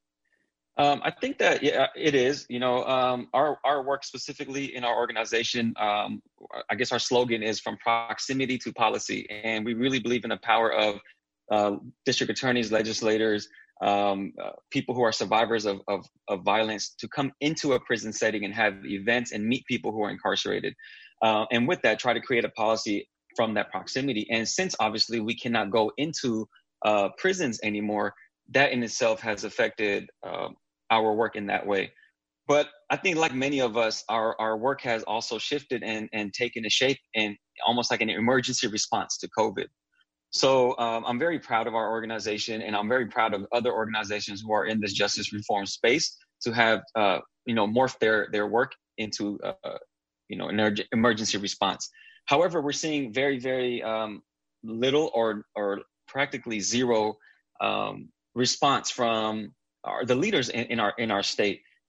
I think that, it is. Our work specifically in our organization, I guess our slogan is from proximity to policy. And we really believe in the power of district attorneys, legislators, people who are survivors of violence to come into a prison setting and have events and meet people who are incarcerated. And with that, try to create a policy from that proximity. And since obviously we cannot go into prisons anymore, that in itself has affected our work in that way. But I think like many of us, our work has also shifted and taken a shape in almost like an emergency response to COVID. So I'm very proud of our organization, and I'm very proud of other organizations who are in this justice reform space to have, morphed their work into, an emergency response. However, we're seeing very, very little or practically zero response from the leaders in our state.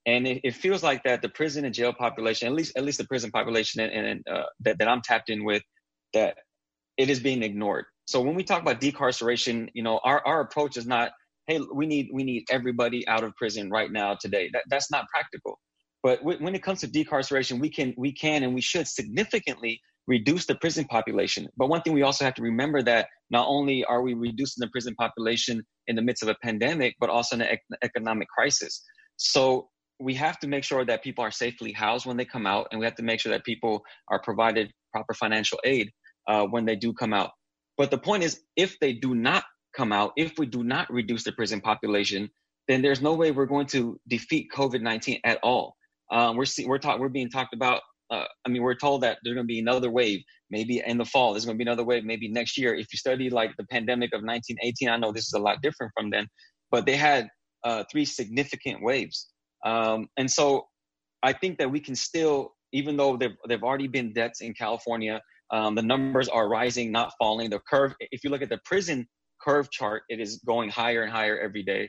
And it feels like that the prison and jail population, at least the prison population and that I'm tapped in with, that it is being ignored. So when we talk about decarceration, our approach is not, hey, we need everybody out of prison right now today. That's not practical. But when it comes to decarceration, we can and we should significantly reduce the prison population. But one thing we also have to remember that not only are we reducing the prison population in the midst of a pandemic, but also in an economic crisis. So we have to make sure that people are safely housed when they come out, and we have to make sure that people are provided proper financial aid when they do come out. But the point is, if they do not come out, if we do not reduce the prison population, then there's no way we're going to defeat COVID-19 at all. We're being talked about. We're told that there's going to be another wave, maybe in the fall. There's going to be another wave, maybe next year. If you study like the pandemic of 1918, I know this is a lot different from then, but they had 3 significant waves. And so I think that we can still, even though there've already been deaths in California, the numbers are rising, not falling. The curve, if you look at the prison curve chart, it is going higher and higher every day.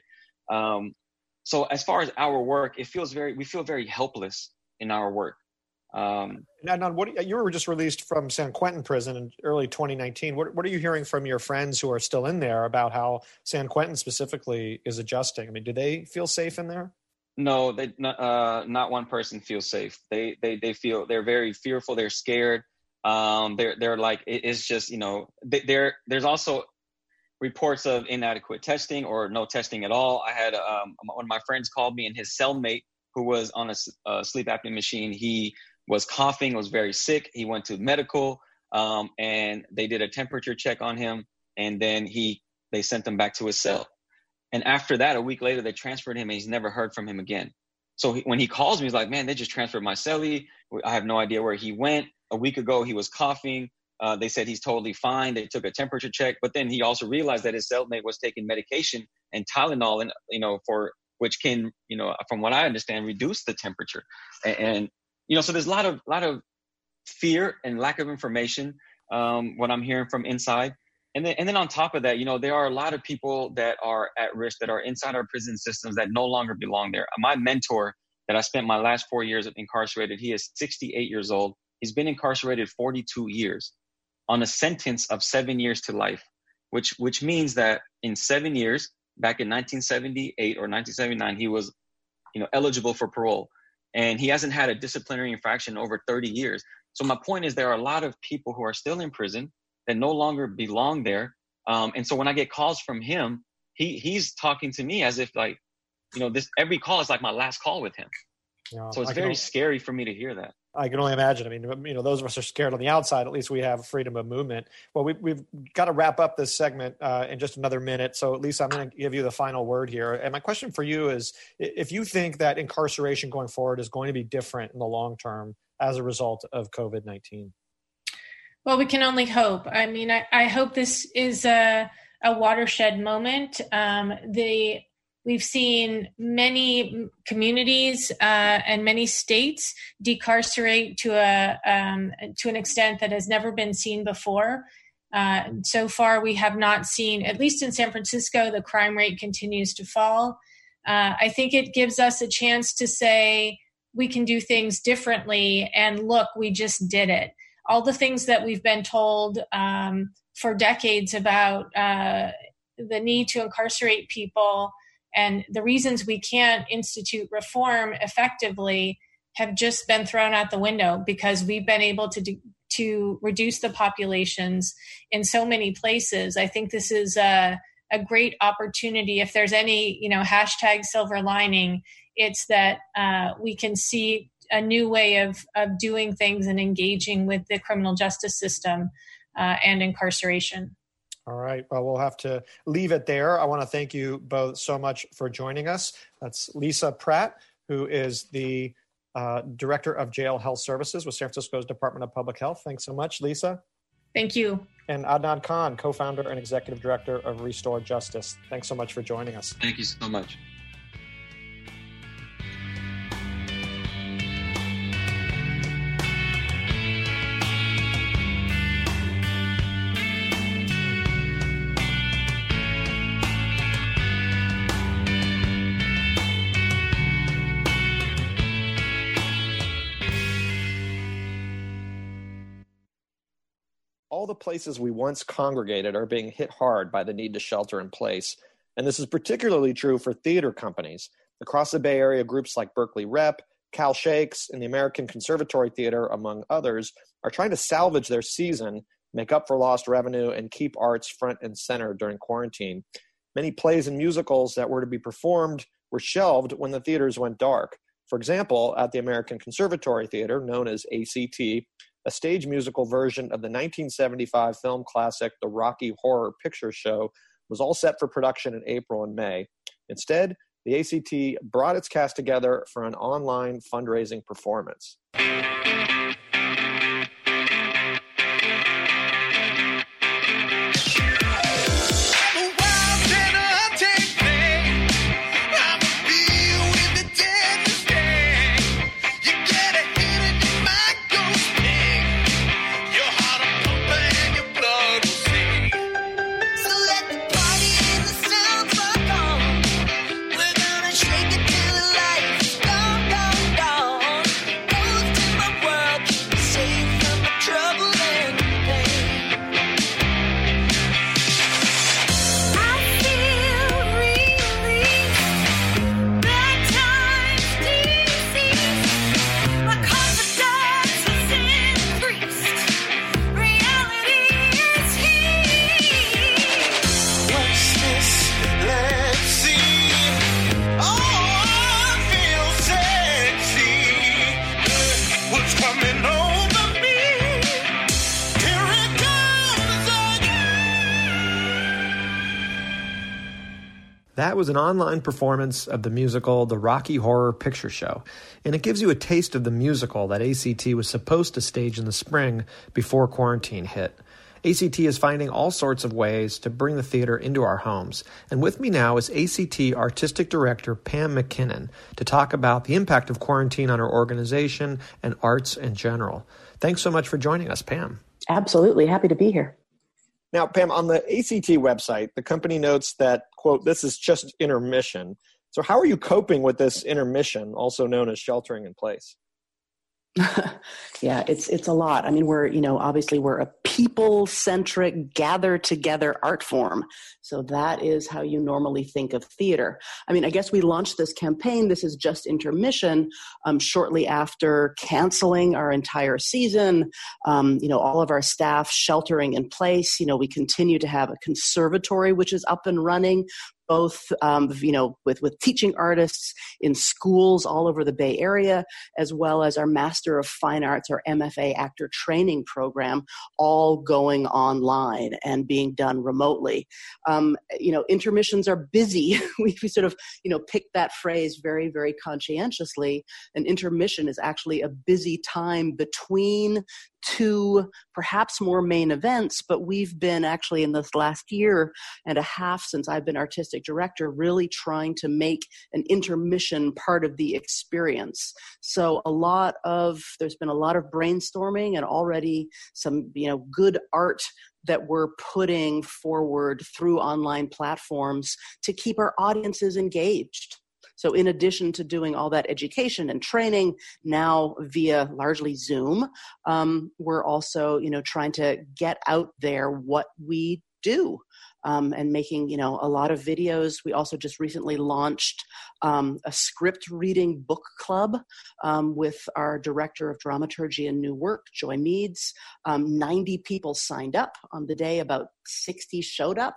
So as far as our work, we feel very helpless in our work. Adnan, you were just released from San Quentin prison in early 2019. What are you hearing from your friends who are still in there about how San Quentin specifically is adjusting? I mean, do they feel safe in there? No, not one person feels safe. They feel, they're very fearful. They're scared. They're like, it's just, there's also reports of inadequate testing or no testing at all. I had one of my friends called me, and his cellmate, who was on a sleep apnea machine, he was coughing, was very sick. He went to medical, and they did a temperature check on him, and then they sent him back to his cell. And after that, a week later, they transferred him, and he's never heard from him again. So when he calls me, he's like, man, they just transferred my cellie. I have no idea where he went. A week ago, he was coughing. They said he's totally fine. They took a temperature check, but then he also realized that his cellmate was taking medication and Tylenol, and for which can, from what I understand, reduce the temperature. And so there's a lot of fear and lack of information. What I'm hearing from inside, and then on top of that, there are a lot of people that are at risk, that are inside our prison systems, that no longer belong there. My mentor that I spent my last 4 years incarcerated, he is 68 years old. He's been incarcerated 42 years on a sentence of 7 years to life, which means that in 7 years, back in 1978 or 1979, he was, eligible for parole, and he hasn't had a disciplinary infraction in over 30 years. So my point is, there are a lot of people who are still in prison that no longer belong there. And so when I get calls from him, he's talking to me as if like, every call is like my last call with him. Yeah, so it's very scary for me to hear that. I can only imagine. I mean, those of us are scared on the outside. At least we have freedom of movement. Well, we've got to wrap up this segment in just another minute. So, Lisa, I'm going to give you the final word here. And my question for you is, if you think that incarceration going forward is going to be different in the long term as a result of COVID-19? Well, we can only hope. I mean, I hope this is a watershed moment. We've seen many communities and many states decarcerate to an extent that has never been seen before. So far, we have not seen, at least in San Francisco, the crime rate continues to fall. I think it gives us a chance to say we can do things differently. And look, we just did it. All the things that we've been told for decades about the need to incarcerate people and the reasons we can't institute reform effectively have just been thrown out the window, because we've been able to reduce the populations in so many places. I think this is a great opportunity. If there's any, hashtag silver lining, it's that we can see a new way of doing things and engaging with the criminal justice system and incarceration. All right. Well, we'll have to leave it there. I want to thank you both so much for joining us. That's Lisa Pratt, who is the Director of Jail Health Services with San Francisco's Department of Public Health. Thanks so much, Lisa. Thank you. And Adnan Khan, co-founder and executive director of Restore Justice. Thanks so much for joining us. Thank you so much. all the places we once congregated are being hit hard by the need to shelter in place. And this is particularly true for theater companies. Across the Bay Area, groups like Berkeley Rep, Cal Shakes, and the American Conservatory Theater, among others, are trying to salvage their season, make up for lost revenue, and keep arts front and center during quarantine. Many plays and musicals that were to be performed were shelved when the theaters went dark. For example, at the American Conservatory Theater, known as ACT, a stage musical version of the 1975 film classic The Rocky Horror Picture Show was all set for production in April and May. Instead, the ACT brought its cast together for an online fundraising performance. That was an online performance of the musical The Rocky Horror Picture Show, and it gives you a taste of the musical that ACT was supposed to stage in the spring before quarantine hit. ACT is finding all sorts of ways to bring the theater into our homes, and with me now is ACT Artistic Director Pam McKinnon to talk about the impact of quarantine on our organization and arts in general. Thanks so much for joining us, Pam. Absolutely. Happy to be here. Now, Pam, on the ACT website, the company notes that, quote, this is just intermission. So how are you coping with this intermission, also known as sheltering in place? Yeah, it's a lot. I mean, obviously we're a people-centric, gather-together art form. So that is how you normally think of theater. I mean, I guess we launched this campaign, This Is Just Intermission, shortly after canceling our entire season, all of our staff sheltering in place. We continue to have a conservatory, which is up and running, both, with teaching artists in schools all over the Bay Area, as well as our Master of Fine Arts, or MFA actor training program, all going online and being done remotely. Intermissions are busy. We sort of, picked that phrase very, very conscientiously. An intermission is actually a busy time between two, perhaps more main events, but we've been actually in this last year and a half since I've been artistic director, really trying to make an intermission part of the experience. So there's been a lot of brainstorming and already some, good art that we're putting forward through online platforms to keep our audiences engaged. So in addition to doing all that education and training now via largely Zoom, we're also, trying to get out there what we do. And making, a lot of videos. We also just recently launched a script reading book club with our director of dramaturgy and new work, Joy Meads. 90 people signed up on the day, about 60 showed up.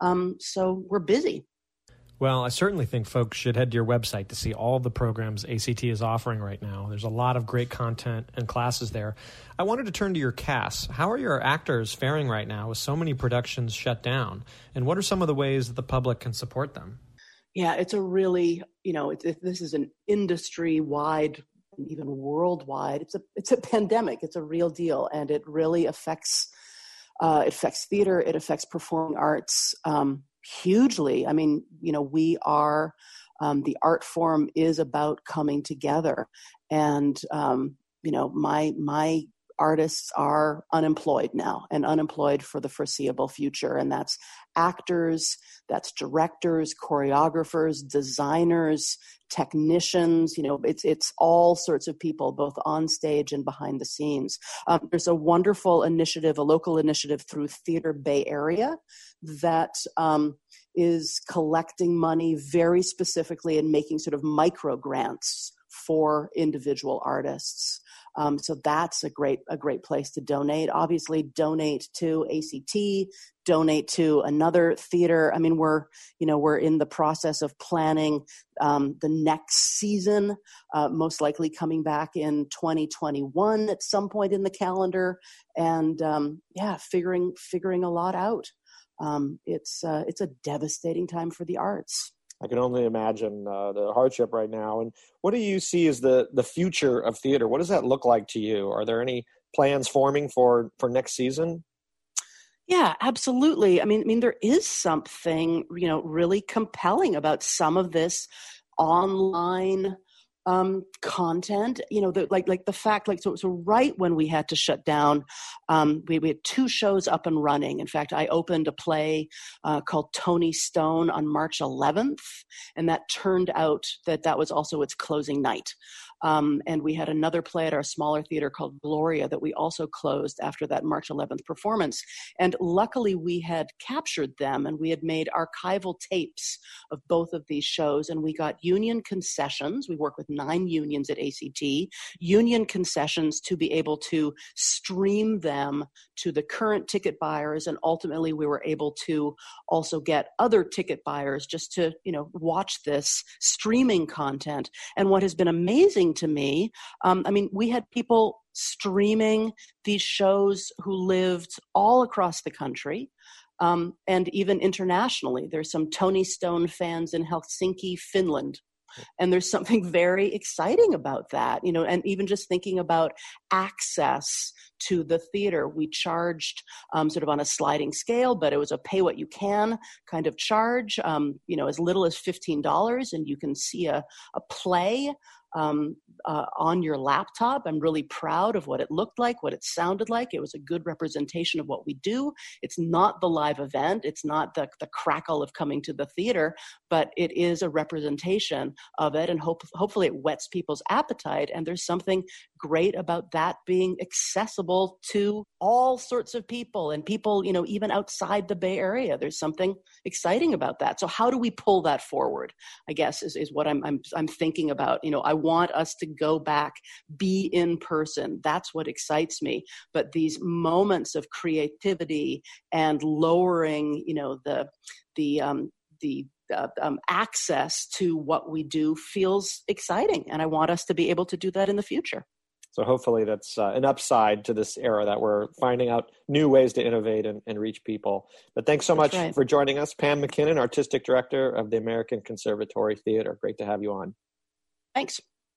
So we're busy. Well, I certainly think folks should head to your website to see all the programs ACT is offering right now. There's a lot of great content and classes there. I wanted to turn to your cast. How are your actors faring right now with so many productions shut down? And what are some of the ways that the public can support them? Yeah, it's a really, this is an industry-wide, even worldwide. It's a pandemic. It's a real deal, and it really affects theater. It affects performing arts. Hugely. I mean, we are, the art form is about coming together. And, my artists are unemployed now and unemployed for the foreseeable future. And that's actors, that's directors, choreographers, designers, technicians, it's all sorts of people, both on stage and behind the scenes. There's a wonderful initiative, a local initiative through Theater Bay Area that is collecting money very specifically and making sort of micro grants for individual artists. So that's a great place to donate. Obviously, donate to ACT, donate to another theater. I mean, we're in the process of planning the next season, most likely coming back in 2021 at some point in the calendar, and figuring a lot out. It's a devastating time for the arts. I can only imagine the hardship right now. And what do you see as the future of theater? What does that look like to you? Are there any plans forming for next season? Yeah, absolutely. I mean, there is something, really compelling about some of this online content, like the fact, so right when we had to shut down, we had 2 shows up and running. In fact, I opened a play called Tony Stone on March 11th, and that turned out that was also its closing night. And we had another play at our smaller theater called Gloria that we also closed after that March 11th performance. And luckily we had captured them and we had made archival tapes of both of these shows. And we got union concessions. We work with 9 unions at ACT, union concessions to be able to stream them to the current ticket buyers. And ultimately we were able to also get other ticket buyers just to, watch this streaming content. And what has been amazing to me, we had people streaming these shows who lived all across the country, and even internationally. There's some Tony Stone fans in Helsinki, Finland. And there's something very exciting about that, and even just thinking about access to the theater. We charged sort of on a sliding scale, but it was a pay what you can kind of charge, as little as $15, and you can see a play on your laptop. I'm really proud of what it looked like, what it sounded like. It was a good representation of what we do. It's not the live event. It's not the crackle of coming to the theater, but it is a representation of it. And hopefully it whets people's appetite. And there's something great about that being accessible to all sorts of people and people, even outside the Bay Area. There's something exciting about that. So how do we pull that forward, I guess, is what I'm thinking about. I want us to go back, be in person. That's what excites me. But these moments of creativity and lowering, the access to what we do feels exciting. And I want us to be able to do that in the future. So hopefully that's an upside to this era, that we're finding out new ways to innovate and reach people. But thanks so much for joining us. Pam McKinnon, Artistic Director of the American Conservatory Theater. Great to have you on. Thanks.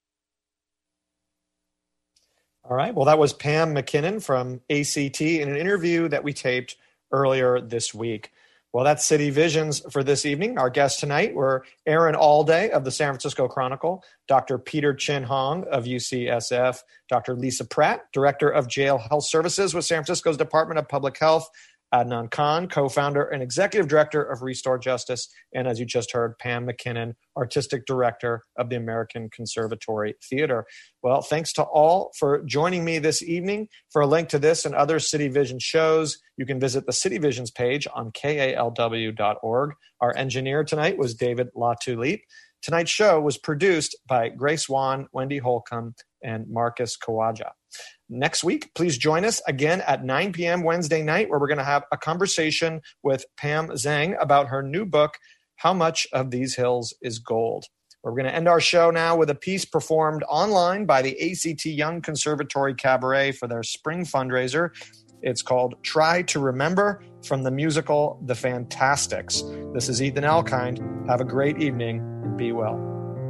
All right. Well, that was Pam McKinnon from ACT in an interview that we taped earlier this week. Well, that's City Visions for this evening. Our guests tonight were Aaron Alday of the San Francisco Chronicle, Dr. Peter Chin Hong of UCSF, Dr. Lisa Pratt, Director of Jail Health Services with San Francisco's Department of Public Health, Adnan Khan, co-founder and executive director of Restore Justice, and as you just heard, Pam McKinnon, artistic director of the American Conservatory Theater. Well, thanks to all for joining me this evening. For a link to this and other City Vision shows, you can visit the City Visions page on kalw.org. Our engineer tonight was David Latulippe. Tonight's show was produced by Grace Wan, Wendy Holcomb, and Marcus Kawaja. Next week, please join us again at 9 p.m. Wednesday night, where we're going to have a conversation with Pam Zhang about her new book, How Much of These Hills is Gold? We're going to end our show now with a piece performed online by the ACT Young Conservatory Cabaret for their spring fundraiser. It's called Try to Remember, from the musical The Fantastics. This is Ethan Elkind. Have a great evening and be well.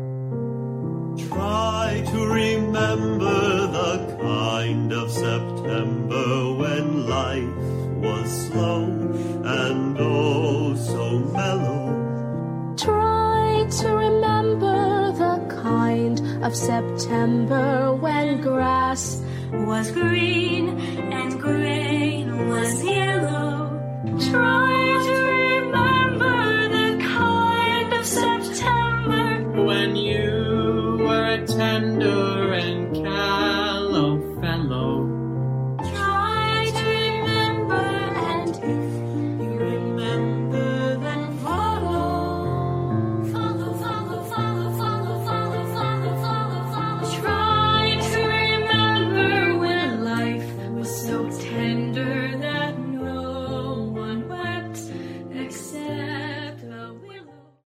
Try to remember the kind of September when life was slow and oh so mellow. Try to remember the kind of September when grass was green and grain was yellow. Try to